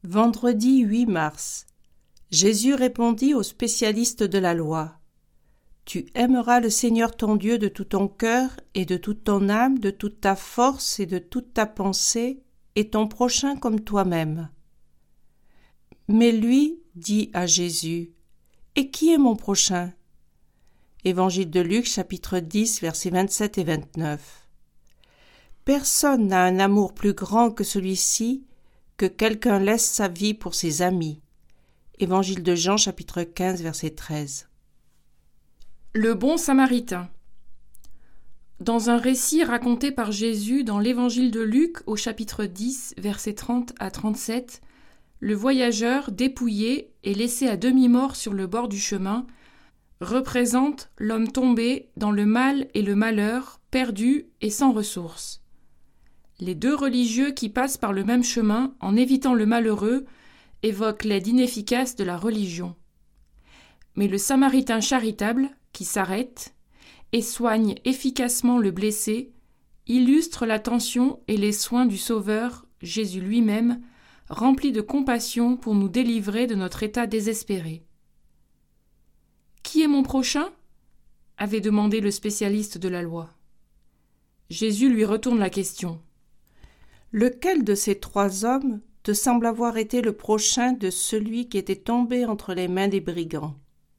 Vendredi 8 mars. Jésus répondit aux spécialistes de la loi. Tu aimeras le Seigneur ton Dieu de tout ton cœur et de toute ton âme, de toute ta force et de toute ta pensée, et ton prochain comme toi-même. Mais lui dit à Jésus, « Et qui est mon prochain ?» Évangile de Luc, chapitre 10, versets 27 et 29. Personne n'a un amour plus grand que celui-ci, que quelqu'un laisse sa vie pour ses amis. Évangile de Jean, chapitre 15, verset 13. Le bon samaritain. Dans un récit raconté par Jésus dans l'évangile de Luc au chapitre 10, versets 30 à 37, le voyageur dépouillé et laissé à demi-mort sur le bord du chemin représente l'homme tombé dans le mal et le malheur, perdu et sans ressources. Les deux religieux qui passent par le même chemin en évitant le malheureux évoquent l'aide inefficace de la religion. Mais le samaritain charitable, qui s'arrête et soigne efficacement le blessé, illustre l'attention et les soins du Sauveur, Jésus lui-même, rempli de compassion pour nous délivrer de notre état désespéré. « Qui est mon prochain ?» avait demandé le spécialiste de la loi. Jésus lui retourne la question. Lequel de ces trois hommes te semble avoir été le prochain de celui qui était tombé entre les mains des brigands ?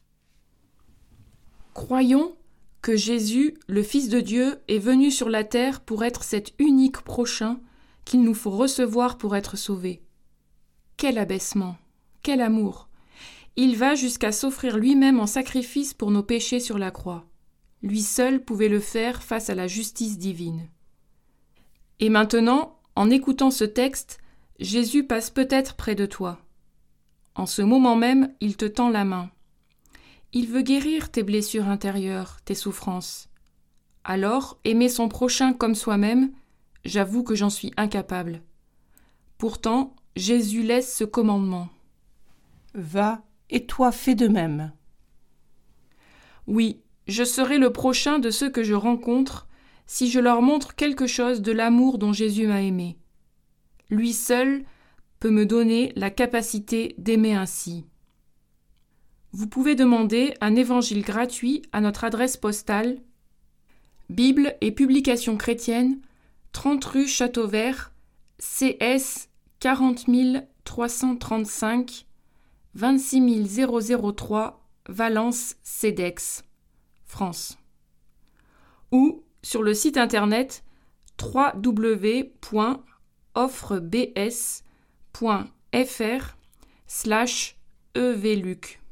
Croyons que Jésus, le Fils de Dieu, est venu sur la terre pour être cet unique prochain qu'il nous faut recevoir pour être sauvés. Quel abaissement, quel amour! Il va jusqu'à s'offrir lui-même en sacrifice pour nos péchés sur la croix. Lui seul pouvait le faire face à la justice divine. Et maintenant, en écoutant ce texte, Jésus passe peut-être près de toi. En ce moment même, il te tend la main. Il veut guérir tes blessures intérieures, tes souffrances. Alors, aimer son prochain comme soi-même, j'avoue que j'en suis incapable. Pourtant, Jésus laisse ce commandement. Va, et toi fais de même. Oui, je serai le prochain de ceux que je rencontre si je leur montre quelque chose de l'amour dont Jésus m'a aimé. Lui seul peut me donner la capacité d'aimer ainsi. Vous pouvez demander un évangile gratuit à notre adresse postale Bible et publications chrétiennes, 30 rue Château Vert, CS 40 335, 26 003, Valence, CEDEX, France. Ou sur le site internet www.offrebs.fr/evluc.